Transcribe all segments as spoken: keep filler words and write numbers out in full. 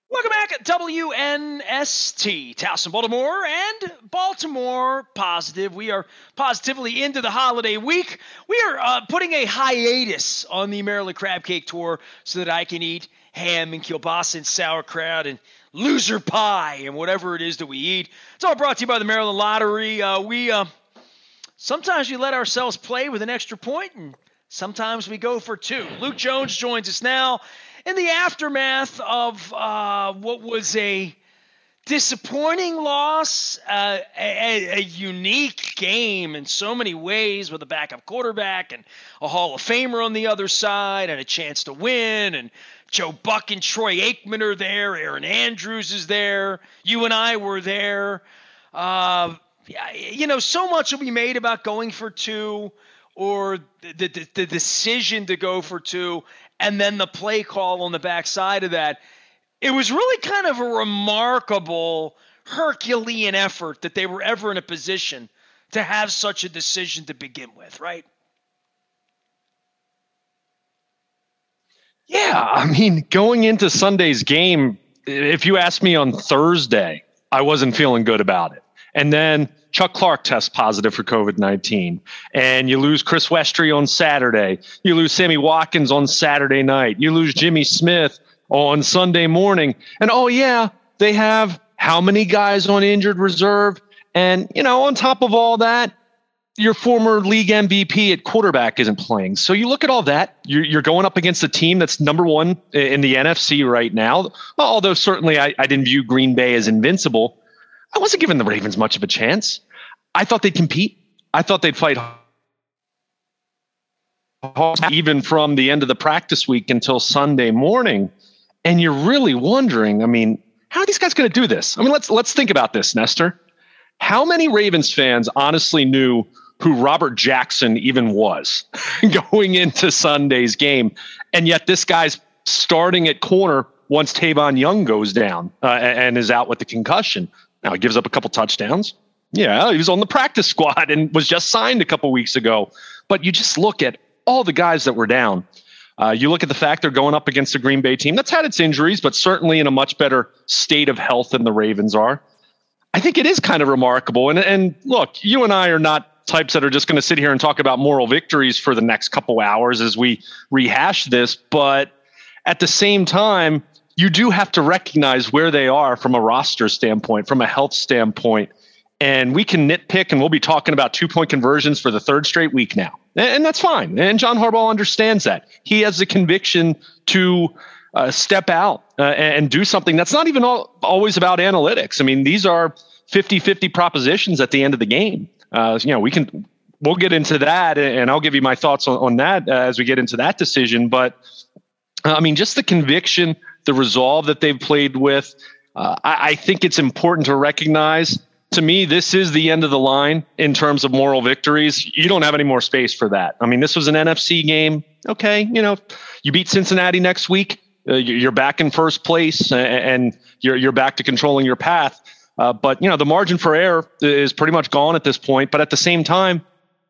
Welcome back at W N S T, Towson, Baltimore, and Baltimore Positive. We are positively into the holiday week. We are uh, putting a hiatus on the Maryland Crab Cake Tour so that I can eat ham and kielbasa and sauerkraut and loser pie and whatever it is that we eat. It's all brought to you by the Maryland Lottery. Uh, we uh, sometimes we let ourselves play with an extra point, and sometimes we go for two. Luke Jones joins us now. In the aftermath of uh, what was a disappointing loss, uh, a, a unique game in so many ways with a backup quarterback and a Hall of Famer on the other side and a chance to win, and Joe Buck and Troy Aikman are there, Aaron Andrews is there, you and I were there. Uh, you know, so much will be made about going for two or the, the, the decision to go for two, and then the play call on the backside of that. It was really kind of a remarkable Herculean effort that they were ever in a position to have such a decision to begin with, right? Yeah, I mean, going into Sunday's game, if you asked me on Thursday, I wasn't feeling good about it. And then Chuck Clark tests positive for COVID nineteen. And you lose Chris Westry on Saturday. You lose Sammy Watkins on Saturday night. You lose Jimmy Smith on Sunday morning. And, oh, yeah, they have how many guys on injured reserve? And, you know, on top of all that, your former league M V P at quarterback isn't playing. So you look at all that. You're, you're going up against a team that's number one in the N F C right now. Although certainly I, I didn't view Green Bay as invincible. I wasn't giving the Ravens much of a chance. I thought they'd compete. I thought they'd fight hard, even from the end of the practice week until Sunday morning. And you're really wondering, I mean, how are these guys going to do this? I mean, let's let's think about this, Nestor. How many Ravens fans honestly knew who Robert Jackson even was going into Sunday's game? And yet this guy's starting at corner once Tavon Young goes down uh, and is out with the concussion. Now, he gives up a couple touchdowns. Yeah, he was on the practice squad and was just signed a couple weeks ago. But you just look at all the guys that were down. Uh, you look at the fact they're going up against a Green Bay team that's had its injuries, but certainly in a much better state of health than the Ravens are. I think it is kind of remarkable. And, and look, you and I are not types that are just going to sit here and talk about moral victories for the next couple hours as we rehash this. But at the same time, you do have to recognize where they are from a roster standpoint, from a health standpoint. And we can nitpick, and we'll be talking about two-point conversions for the third straight week now. And that's fine. And John Harbaugh understands that. He has the conviction to uh, step out uh, and do something that's not even all, always about analytics. I mean, these are fifty-fifty propositions at the end of the game. Uh, you know, we can we'll get into that, and I'll give you my thoughts on, on that uh, as we get into that decision. But, uh, I mean, just the conviction, the resolve that they've played with, uh, I, I think it's important to recognize. To me, this is the end of the line in terms of moral victories. You don't have any more space for that. I mean, this was an N F C game. Okay, you know, you beat Cincinnati next week. Uh, you're back in first place, and you're you're back to controlling your path. Uh, but, you know, the margin for error is pretty much gone at this point. But at the same time,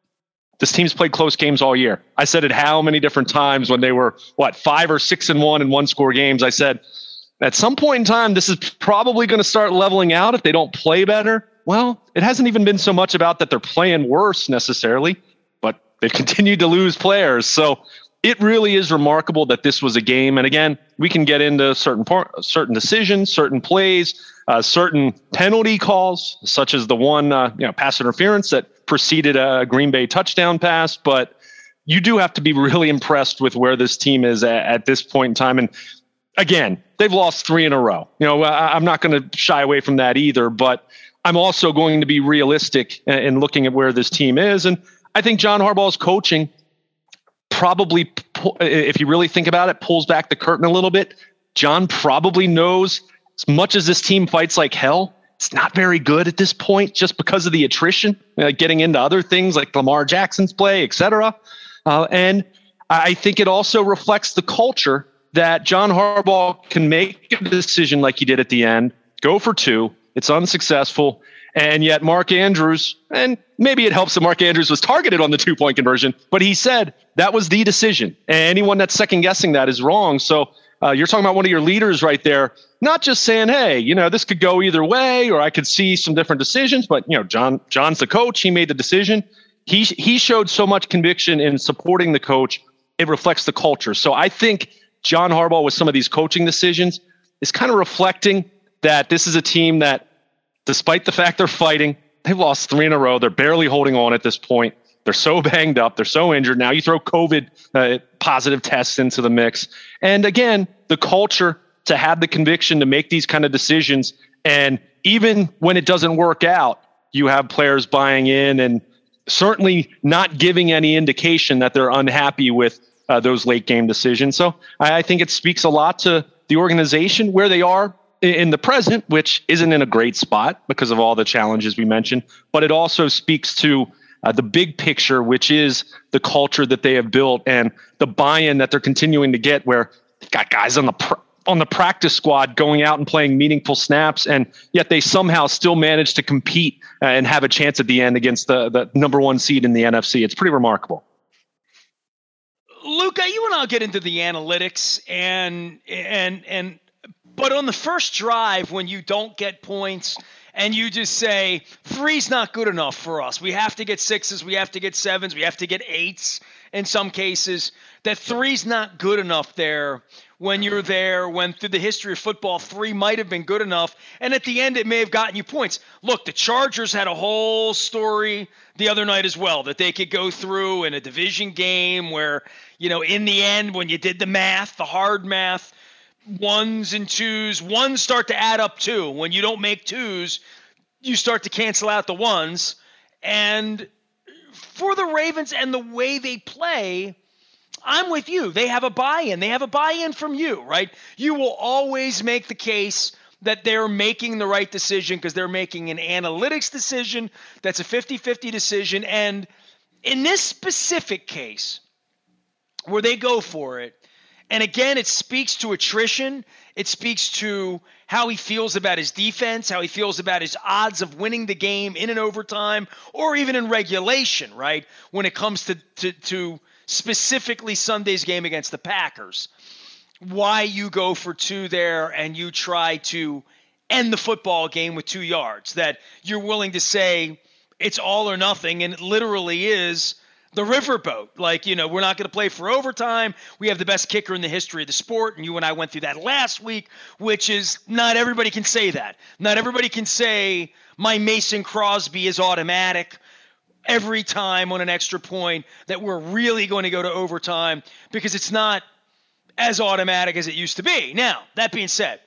this team's played close games all year. I said it how many different times when they were, what, five or six and one in one-score games. I said, at some point in time, this is probably going to start leveling out if they don't play better. Well, it hasn't even been so much about that they're playing worse necessarily, but they've continued to lose players. So it really is remarkable that this was a game. And again, we can get into certain part, certain decisions, certain plays, uh, certain penalty calls, such as the one uh, you know, pass interference that preceded a Green Bay touchdown pass. But you do have to be really impressed with where this team is at, at this point in time. And again, they've lost three in a row. You know, I, I'm not going to shy away from that either, but I'm also going to be realistic in looking at where this team is. And I think John Harbaugh's coaching probably, if you really think about it, pulls back the curtain a little bit. John probably knows, as much as this team fights like hell, it's not very good at this point just because of the attrition, uh, getting into other things like Lamar Jackson's play, et cetera. Uh, and I think it also reflects the culture that John Harbaugh can make a decision like he did at the end, go for two. It's unsuccessful. And yet Mark Andrews, and maybe it helps that Mark Andrews was targeted on the two-point conversion, but he said that was the decision. And anyone that's second-guessing that is wrong. So uh, you're talking about one of your leaders right there, not just saying, hey, you know, this could go either way, or I could see some different decisions, but, you know, John, John's the coach. He made the decision. He, he showed so much conviction in supporting the coach. It reflects the culture. So I think John Harbaugh, with some of these coaching decisions, is kind of reflecting that this is a team that, despite the fact they're fighting, they've lost three in a row. They're barely holding on at this point. They're so banged up. They're so injured. Now you throw COVID uh, positive tests into the mix. And again, the culture to have the conviction to make these kind of decisions. And even when it doesn't work out, you have players buying in and certainly not giving any indication that they're unhappy with uh, those late game decisions. So I, I think it speaks a lot to the organization, where they are in the present, which isn't in a great spot because of all the challenges we mentioned, but it also speaks to uh, the big picture, which is the culture that they have built and the buy-in that they're continuing to get, where they've got guys on the pr- on the practice squad going out and playing meaningful snaps, and yet they somehow still manage to compete uh, and have a chance at the end against the, the number one seed in the N F C. It's pretty remarkable. Luka, you and I'll get into the analytics and and and but on the first drive, when you don't get points and you just say three's not good enough for us, we have to get sixes, we have to get sevens, we have to get eights in some cases, that three's not good enough there when you're there, when through the history of football, three might have been good enough, and at the end it may have gotten you points. Look, the Chargers had a whole story the other night as well that they could go through in a division game where, you know, in the end, when you did the math, the hard math, ones and twos, ones start to add up too. When you don't make twos, you start to cancel out the ones. And for the Ravens and the way they play, I'm with you. They have a buy-in. They have a buy-in from you, right? You will always make the case that they're making the right decision because they're making an analytics decision that's a fifty-fifty decision. And in this specific case, where they go for it, and again, it speaks to attrition. It speaks to how he feels about his defense, how he feels about his odds of winning the game in an overtime or even in regulation, right? When it comes to, to, to specifically Sunday's game against the Packers. Why you go for two there and you try to end the football game with two yards. That you're willing to say it's all or nothing, and it literally is the riverboat. Like, you know, we're not going to play for overtime. We have the best kicker in the history of the sport. And you and I went through that last week, which is not everybody can say that. Not everybody can say my Mason Crosby is automatic every time on an extra point, that we're really going to go to overtime, because it's not as automatic as it used to be. Now, that being said,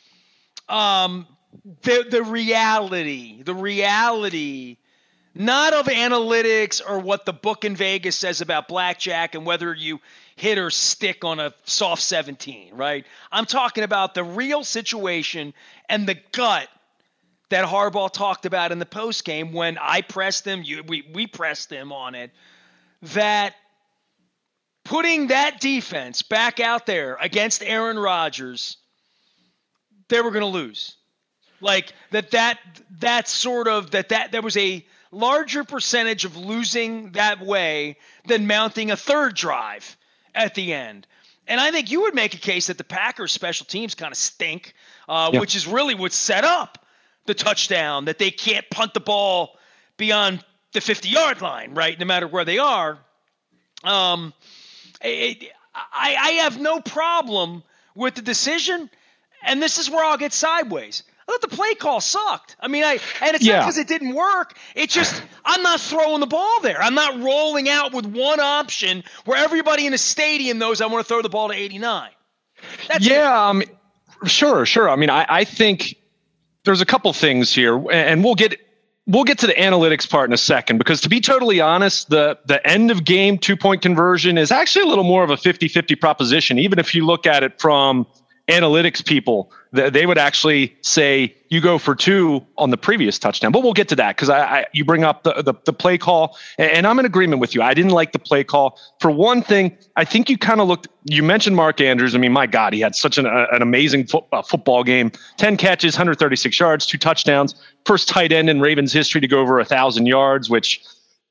um, the, the reality, the reality not of analytics or what the book in Vegas says about blackjack and whether you hit or stick on a soft seventeen, right? I'm talking about the real situation and the gut that Harbaugh talked about in the postgame when I pressed him, you, we, we pressed him on it, that putting that defense back out there against Aaron Rodgers, they were going to lose. Like that, that, that sort of, that, that, there was a larger percentage of losing that way than mounting a third drive at the end. And I think you would make a case that the Packers special teams kind of stink, uh, yep. which is really what set up the touchdown, that they can't punt the ball beyond the fifty-yard line, right, no matter where they are. Um, it, I, I have no problem with the decision, and this is where I'll get sideways. I thought the play call sucked. I mean, I and it's yeah. not because it didn't work. It's just I'm not throwing the ball there. I'm not rolling out with one option where everybody in the stadium knows I want to throw the ball to eighty-nine. That's yeah, um, sure, sure. I mean, I, I think there's a couple things here, and we'll get we'll get to the analytics part in a second, because to be totally honest, the the end of game two-point conversion is actually a little more of a fifty-fifty proposition, even if you look at it from analytics people. They would actually say you go for two on the previous touchdown, but we'll get to that because I, I you bring up the, the the play call, and I'm in agreement with you. I didn't like the play call. For one thing, I think you kind of looked. You mentioned Mark Andrews. I mean, my God, he had such an an amazing fo- uh, football game. ten catches, one hundred thirty-six yards, two touchdowns. First tight end in Ravens history to go over a thousand yards, which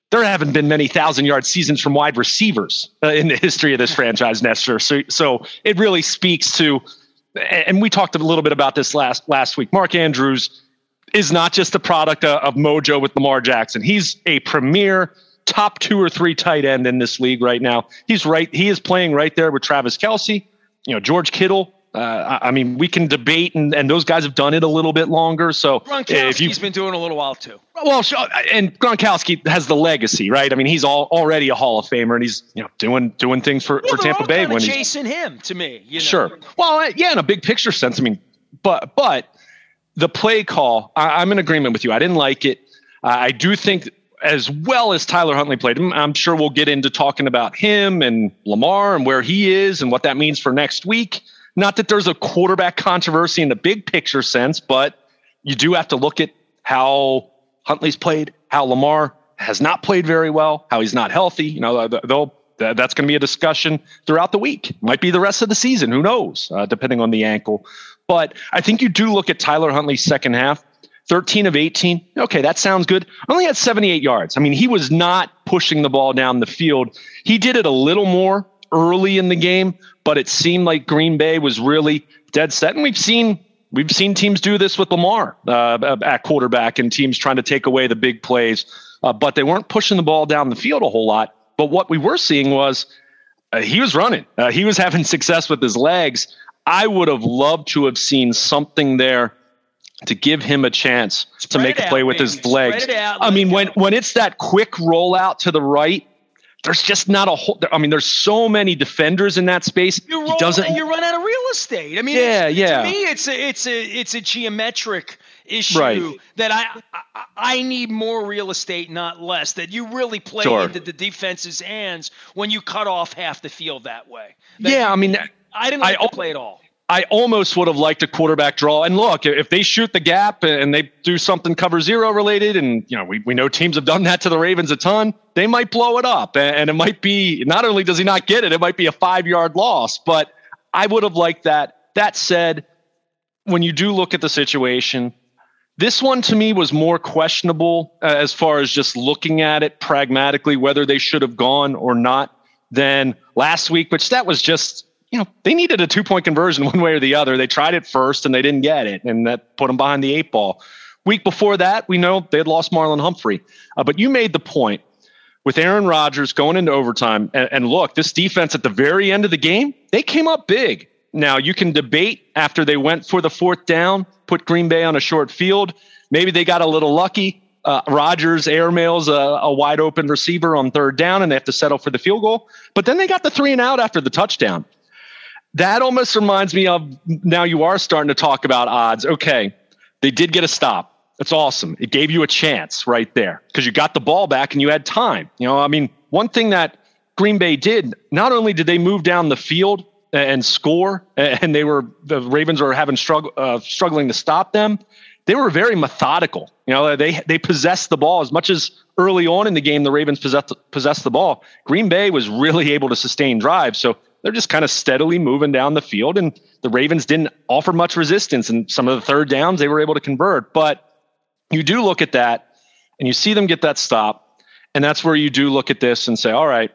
there haven't been many thousand-yard seasons from wide receivers uh, in the history of this franchise, Nestor. So, so it really speaks to, and we talked a little bit about this last last week. Mark Andrews is not just a product of, of mojo with Lamar Jackson. He's a premier top two or three tight end in this league right now. He's right. He is playing right there with Travis Kelce, you know, George Kittle. Uh, I, I mean, we can debate, and, and those guys have done it a little bit longer. So Gronkowski's you, been doing a little while too. Well, and Gronkowski has the legacy, right? I mean, he's all, already a Hall of Famer, and he's you know doing doing things for, well, for Tampa Bay when he's chasing him. To me, you know? Sure. Well, yeah, in a big picture sense, I mean, but but the play call, I, I'm in agreement with you. I didn't like it. Uh, I do think, as well as Tyler Huntley played, I'm sure we'll get into talking about him and Lamar and where he is and what that means for next week. Not that there's a quarterback controversy in the big picture sense, but you do have to look at how Huntley's played, how Lamar has not played very well, how he's not healthy. You know, they'll, that's going to be a discussion throughout the week. Might be the rest of the season. Who knows, uh, depending on the ankle. But I think you do look at Tyler Huntley's second half, thirteen of eighteen. Okay, that sounds good. Only had seventy-eight yards. I mean, he was not pushing the ball down the field. He did it a little more early in the game, but it seemed like Green Bay was really dead set. And we've seen we've seen teams do this with Lamar uh, at quarterback, and teams trying to take away the big plays, uh, but they weren't pushing the ball down the field a whole lot. But what we were seeing was uh, he was running. Uh, he was having success with his legs. I would have loved to have seen something there to give him a chance Spread to make a play out, with baby. his legs. Spread it out, I mean, when, go. when it's that quick rollout to the right, there's just not a whole, I mean, there's so many defenders in that space. You he roll doesn't, and you run out of real estate. I mean, yeah, it's, yeah. to me, it's a, it's a, it's a geometric issue Right. that I, I, I need more real estate, not less, that you really play Sure. into the defense's hands when you cut off half the field that way. That yeah, you, I mean, I didn't like I, the play at all. I almost would have liked a quarterback draw. And look, if they shoot the gap and they do something cover zero related, and you know we, we know teams have done that to the Ravens a ton, they might blow it up. And it might be, not only does he not get it, it might be a five-yard loss. But I would have liked that. That said, when you do look at the situation, this one to me was more questionable uh, as far as just looking at it pragmatically, whether they should have gone or not, than last week, which that was just, you know, they needed a two-point conversion one way or the other. They tried it first and they didn't get it, and that put them behind the eight ball. Week before that, we know they had lost Marlon Humphrey. Uh, but you made the point with Aaron Rodgers going into overtime. And, and look, this defense at the very end of the game, they came up big. Now, you can debate after they went for the fourth down, put Green Bay on a short field. Maybe they got a little lucky. Uh, Rodgers airmails a, a wide open receiver on third down, and they have to settle for the field goal. But then they got the three and out after the touchdown. That almost reminds me of, now you are starting to talk about odds. Okay, they did get a stop. That's awesome. It gave you a chance right there because you got the ball back and you had time. You know, I mean, one thing that Green Bay did, not only did they move down the field and score, and they were, the Ravens were having struggle, uh, struggling to stop them, they were very methodical. You know, they they possessed the ball as much as early on in the game the Ravens possessed possessed the ball. Green Bay was really able to sustain drives, so they're just kind of steadily moving down the field, and the Ravens didn't offer much resistance. And some of the third downs they were able to convert. But you do look at that, and you see them get that stop, and that's where you do look at this and say, all right,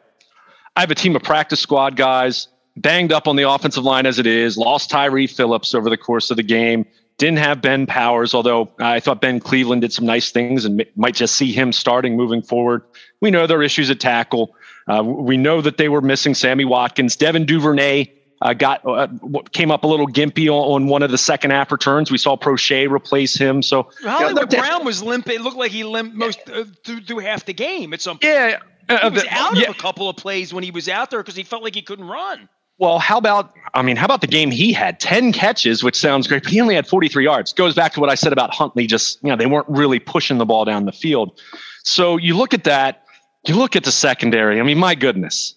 I have a team of practice squad guys, banged up on the offensive line as it is, lost Tyree Phillips over the course of the game, didn't have Ben Powers, although I thought Ben Cleveland did some nice things and might just see him starting moving forward. We know there are issues at tackle. Uh, we know that they were missing Sammy Watkins. Devin Duvernay uh, got uh, came up a little gimpy on, on one of the second half returns. We saw Prochet replace him. So Hollywood you know, Brown was limp. It looked like he limped most uh, through, through half the game at some point. Yeah, uh, he was the, out yeah. of a couple of plays when he was out there because he felt like he couldn't run. Well, how about, I mean, how about the game he had? ten catches, which sounds great, but he only had forty-three yards. Goes back to what I said about Huntley. Just, you know, they weren't really pushing the ball down the field. So you look at that, you look at the secondary. I mean, my goodness.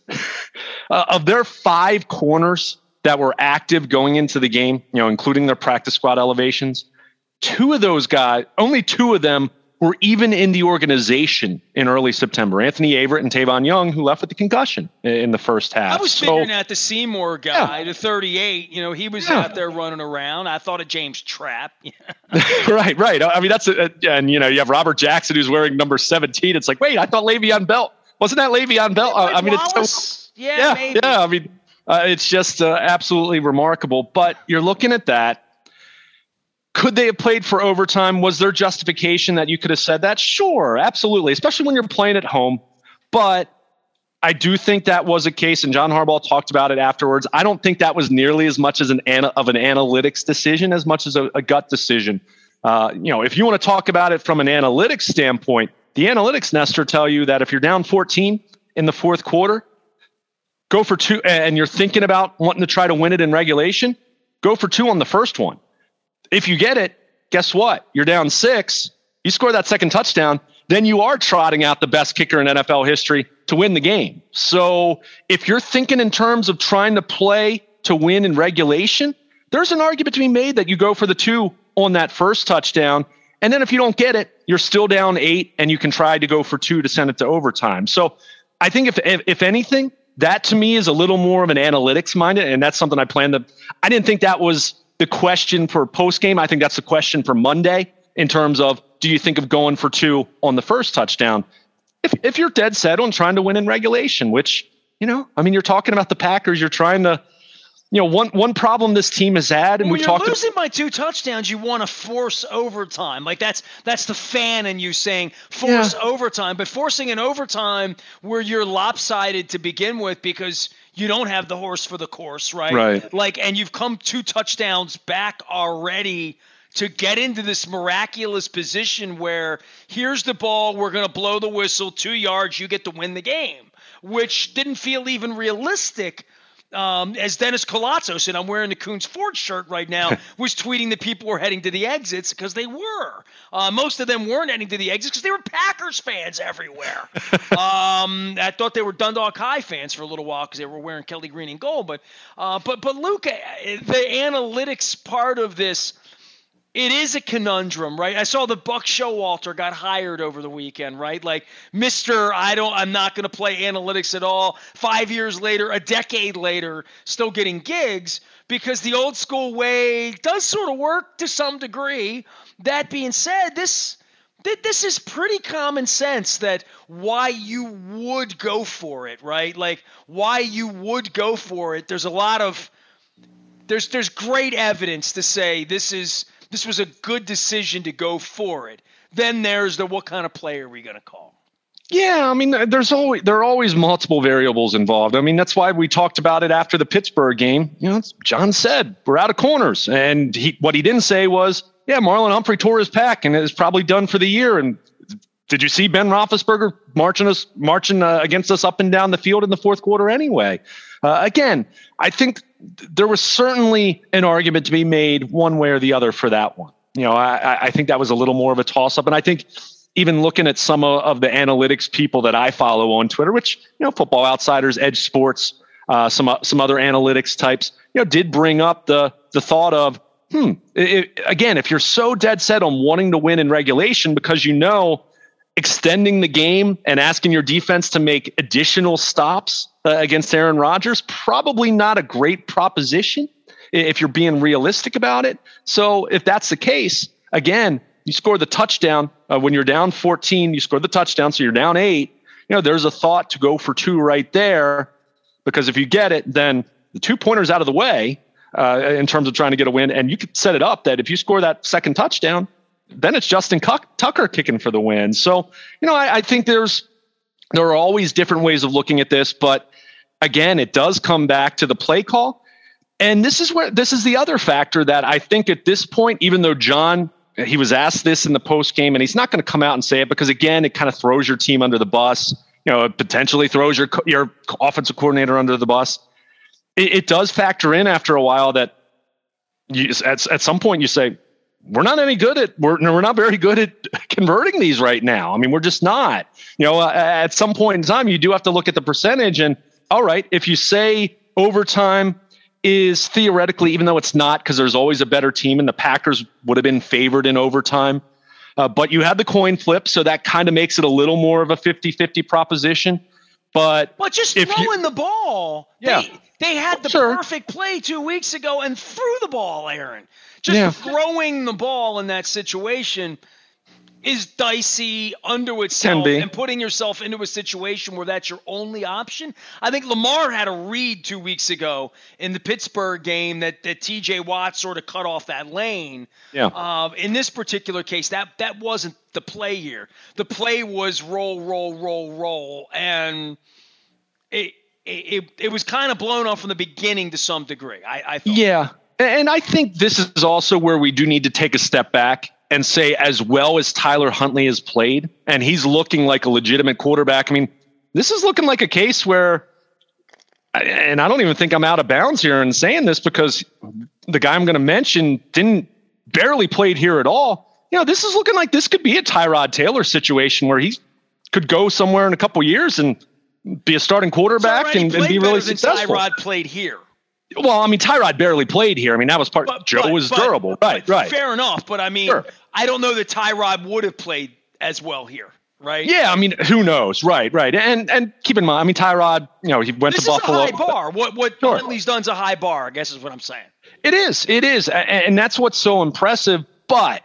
uh, of their five corners that were active going into the game, you know, including their practice squad elevations, two of those guys, only two of them were even in the organization in early September. Anthony Averett and Tavon Young, who left with the concussion in the first half. I was so, figuring out the Seymour guy, yeah. the thirty-eight. You know, he was yeah. out there running around. I thought of James Trapp. right, right. I mean, that's a, and you know, you have Robert Jackson who's wearing number seventeen. It's like, wait, I thought Le'Veon Bell wasn't that Le'Veon Bell? Like I mean, Wallace? it's so, yeah, yeah, maybe. yeah. I mean, uh, it's just uh, absolutely remarkable. But you're looking at that. Could they have played for overtime? Was there justification that you could have said that? Sure, absolutely, especially when you're playing at home. But I do think that was a case, and John Harbaugh talked about it afterwards. I don't think that was nearly as much as an of an analytics decision as much as a, a gut decision. Uh, you know, if you want to talk about it from an analytics standpoint, the analytics, Nestor, tell you that if you're down fourteen in the fourth quarter, go for two, and you're thinking about wanting to try to win it in regulation, go for two on the first one. If you get it, guess what? You're down six. You score that second touchdown, then you are trotting out the best kicker in N F L history to win the game. So if you're thinking in terms of trying to play to win in regulation, there's an argument to be made that you go for the two on that first touchdown. And then if you don't get it, you're still down eight and you can try to go for two to send it to overtime. So I think if, if, if anything, that to me is a little more of an analytics minded. And that's something I plan to, I didn't think that was the question for post game. I think that's the question for Monday in terms of, do you think of going for two on the first touchdown? If if you're dead set on trying to win in regulation, which, you know, I mean, you're talking about the Packers, you're trying to, you know, one one problem this team has had, and when we you're talked losing by two touchdowns, you want to force overtime. Like that's that's the fan in you saying force Yeah. overtime, but forcing an overtime where you're lopsided to begin with because you don't have the horse for the course, right? Right. Like, and you've come two touchdowns back already to get into this miraculous position where here's the ball, we're going to blow the whistle, two yards, you get to win the game, which didn't feel even realistic. Um, as Dennis Colazzo, and I'm wearing the Coons Ford shirt right now, was tweeting that people were heading to the exits because they were. Uh, most of them weren't heading to the exits because they were Packers fans everywhere. um, I thought they were Dundalk High fans for a little while because they were wearing Kelly green and gold. But, uh, but, but Luke, the analytics part of this, it is a conundrum, right? I saw the Buck Showalter got hired over the weekend, right? Like, Mister I don't, I'm not going to play analytics at all. Five years later, a decade later, still getting gigs because the old school way does sort of work to some degree. That being said, this this is pretty common sense that why you would go for it, right? Like, why you would go for it. There's a lot of there's there's great evidence to say this is. This was a good decision to go for it. Then there's the what kind of player are we going to call? Yeah, I mean, there's always there are always multiple variables involved. I mean, that's why we talked about it after the Pittsburgh game. You know, John said we're out of corners, and he what he didn't say was, yeah, Marlon Humphrey tore his pec and is probably done for the year. And did you see Ben Roethlisberger marching us marching uh, against us up and down the field in the fourth quarter anyway? Uh, again, I think there was certainly an argument to be made one way or the other for that one. You know, I, I think that was a little more of a toss-up. And I think even looking at some of, of the analytics people that I follow on Twitter, which, you know, Football Outsiders, Edge Sports, uh, some some other analytics types, you know, did bring up the the thought of, hmm, it, again, if you're so dead set on wanting to win in regulation because you know extending the game and asking your defense to make additional stops uh, against Aaron Rodgers, probably not a great proposition if you're being realistic about it. So if that's the case, again, you score the touchdown uh, when you're down fourteen, you score the touchdown, so you're down eight. You know, there's a thought to go for two right there, because if you get it, then the two pointers out of the way uh, in terms of trying to get a win, and you could set it up that if you score that second touchdown, then it's Justin Tucker kicking for the win. So, you know, I, I think there's there are always different ways of looking at this, but again, it does come back to the play call. And this is where this is the other factor that I think at this point, even though John, he was asked this in the post game, and he's not going to come out and say it because, again, it kind of throws your team under the bus. You know, it potentially throws your your offensive coordinator under the bus. It, it does factor in after a while that you, at at some point you say, we're not any good at we're we're not very good at converting these right now. I mean, we're just not. You know, uh, at some point in time, you do have to look at the percentage. And all right, if you say overtime is theoretically, even though it's not, because there's always a better team, and the Packers would have been favored in overtime. Uh, but you had the coin flip, so that kind of makes it a little more of a fifty-fifty proposition. But But just if throwing you, the ball. Yeah. They, they had the Sure. perfect play two weeks ago and threw the ball, Aaron. Just Yeah. throwing the ball in that situation is dicey unto Can itself, be. and putting yourself into a situation where that's your only option. I think Lamar had a read two weeks ago in the Pittsburgh game that, that T J Watt sort of cut off that lane. Yeah. Uh, in this particular case, that that wasn't the play here. The play was roll, roll, roll, roll, and it it, it was kind of blown off from the beginning to some degree. I, I thought. Yeah. And I think this is also where we do need to take a step back and say, as well as Tyler Huntley has played, and he's looking like a legitimate quarterback. I mean, this is looking like a case where, and I don't even think I'm out of bounds here in saying this, because the guy I'm going to mention didn't barely played here at all. You know, this is looking like this could be a Tyrod Taylor situation where he could go somewhere in a couple years and be a starting quarterback and, and be really successful. Tyrod played here. Well, I mean, Tyrod barely played here. I mean, that was part. But, Joe but, was but, durable, right? but Right. Fair enough, but I mean, Sure. I don't know that Tyrod would have played as well here, right? Yeah, I mean, who knows? Right, right. And and keep in mind, I mean, Tyrod, you know, he went this to is Buffalo. a high bar. What what Sure. Huntley's done's a high bar, I guess is what I'm saying. It is, it is, and, and that's what's so impressive. But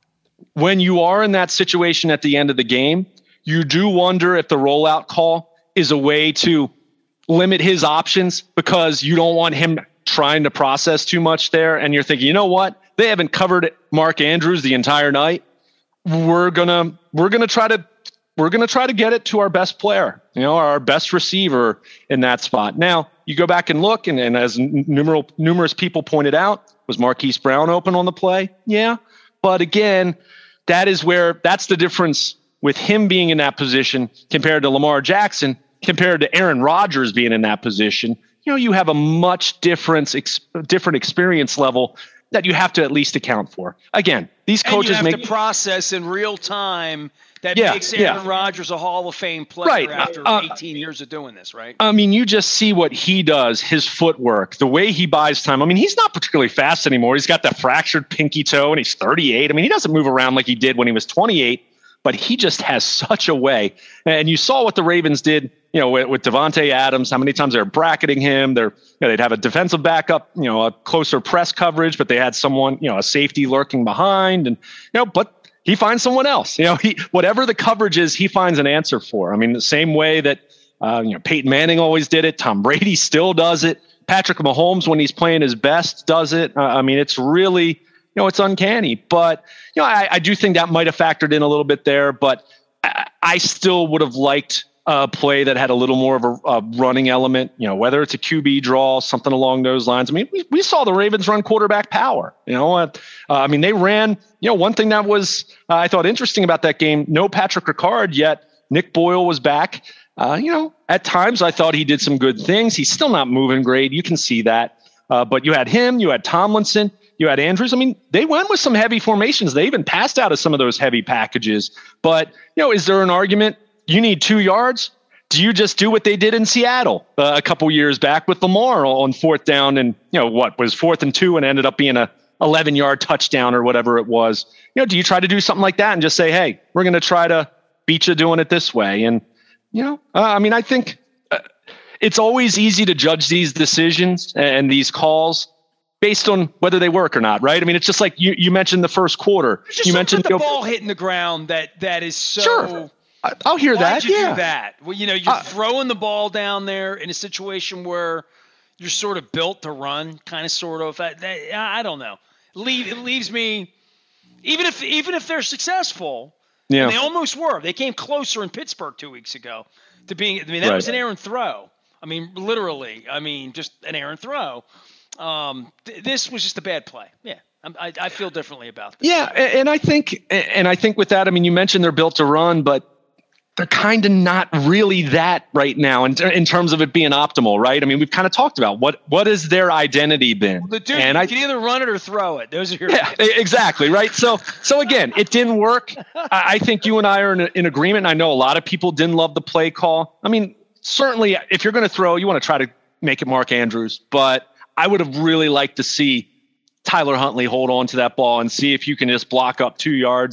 when you are in that situation at the end of the game, you do wonder if the rollout call is a way to limit his options, because you don't want him trying to process too much there. And you're thinking, you know what? They haven't covered Mark Andrews the entire night. We're gonna we're gonna try to we're gonna try to get it to our best player, you know, our best receiver in that spot. Now you go back and look, and, and as numerous numerous people pointed out, was Marquise Brown open on the play? Yeah, but again, that is where that's the difference with him being in that position compared to Lamar Jackson, compared to Aaron Rodgers being in that position. You know, you have a much different, ex- different experience level that you have to at least account for. Again, these coaches and you have make to process in real time that Yeah, makes Aaron yeah. Rodgers a Hall of Fame player Right, after uh, eighteen years of doing this, right? I mean, you just see what he does, his footwork, the way he buys time. I mean, he's not particularly fast anymore. He's got that fractured pinky toe, and he's thirty-eight. I mean, he doesn't move around like he did when he was twenty-eight, but he just has such a way. And you saw what the Ravens did, you know, with, with Devontae Adams, how many times they were bracketing him. They're, you know, they'd have a defensive backup, you know, a closer press coverage, but they had someone, you know, a safety lurking behind, and, you know, but he finds someone else. You know, he whatever the coverage is, he finds an answer for. I mean, the same way that uh, you know Peyton Manning always did it. Tom Brady still does it. Patrick Mahomes, when he's playing his best, does it. Uh, I mean, it's really, you know, it's uncanny. But you know, I, I do think that might have factored in a little bit there. But I, I still would have liked a play that had a little more of a, a running element. You know, whether it's a Q B draw, something along those lines. I mean, we, we saw the Ravens run quarterback power. You know, uh, I mean, they ran. You know, one thing that was uh, I thought interesting about that game, no Patrick Ricard, yet Nick Boyle was back. Uh, you know, at times I thought he did some good things. He's still not moving great. You can see that. Uh, but you had him, you had Tomlinson, you had Andrews. I mean, they went with some heavy formations. They even passed out of some of those heavy packages. But, you know, is there an argument? You need two yards? Do you just do what they did in Seattle uh, a couple years back with Lamar on fourth down, and, you know, what was fourth and two and ended up being a eleven yard touchdown or whatever it was? You know, do you try to do something like that and just say, hey, we're going to try to beat you doing it this way? And, you know, uh, I mean, I think uh, it's always easy to judge these decisions and these calls based on whether they work or not, right? I mean, it's just like you, you mentioned the first quarter. It's just you mentioned the ball hitting the ground that that is so. Sure. I'll hear that. Why'd you yeah. do that? Well, you know, you're Uh, throwing the ball down there in a situation where you're sort of built to run, kind of, sort of. I, that, I don't know. Leave, it leaves me, even if even if they're successful, Yeah. and they almost were. They came closer in Pittsburgh two weeks ago to being. I mean, that Right. was an errant throw. I mean, literally. I mean, just an errant throw. Um, th- this was just a bad play. Yeah. I'm, I, I feel differently about this. Yeah, and, and I think, and I think with that, I mean, you mentioned they're built to run, but they're kind of not really that right now in, in terms of it being optimal, right? I mean, we've kind of talked about what what has their identity been. The dude, and you I, can either run it or throw it. Those are your yeah, e- exactly, right? So, so again, it didn't work. I, I think you and I are in, in agreement. I know a lot of people didn't love the play call. I mean, certainly, if you're going to throw, you want to try to make it Mark Andrews, but I would have really liked to see Tyler Huntley hold on to that ball and see if you can just block up two yards and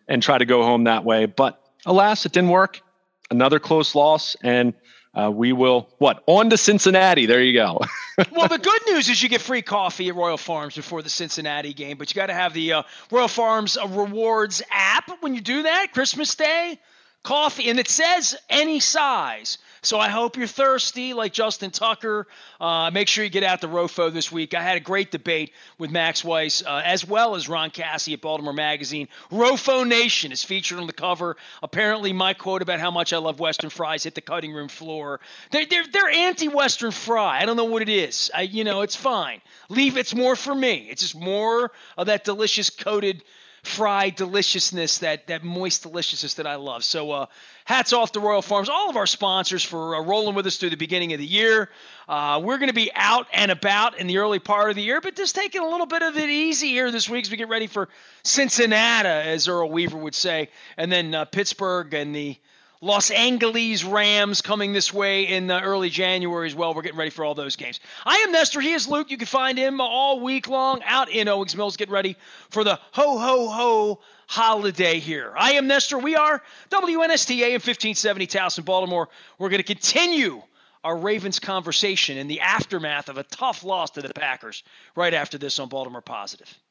and try to go home that way. But alas, it didn't work. Another close loss, and uh, we will, what, on to Cincinnati. There you go. Well, the good news is you get free coffee at Royal Farms before the Cincinnati game, but you got to have the uh, Royal Farms uh, Rewards app when you do that, Christmas Day. Coffee, and it says any size. So I hope you're thirsty like Justin Tucker. Uh, make sure you get out to Rofo this week. I had a great debate with Max Weiss, uh, as well as Ron Cassie at Baltimore Magazine. Rofo Nation is featured on the cover. Apparently my quote about how much I love Western fries hit the cutting room floor. They're, they're, they're anti-Western fry. I don't know what it is. I, you know, it's fine. Leave it's more for me. It's just more of that delicious coated fried deliciousness, that that moist deliciousness that I love. So uh, hats off to Royal Farms, all of our sponsors for uh, rolling with us through the beginning of the year. Uh, we're going to be out and about in the early part of the year, but just taking a little bit of it easy here this week as we get ready for Cincinnati, as Earl Weaver would say, and then uh, Pittsburgh and the Los Angeles Rams coming this way in uh, early January as well. We're getting ready for all those games. I am Nestor. He is Luke. You can find him all week long out in Owings Mills. Get ready for the ho-ho-ho holiday here. I am Nestor. We are W N S T A M fifteen seventy Towson, Baltimore. We're going to continue our Ravens conversation in the aftermath of a tough loss to the Packers right after this on Baltimore Positive.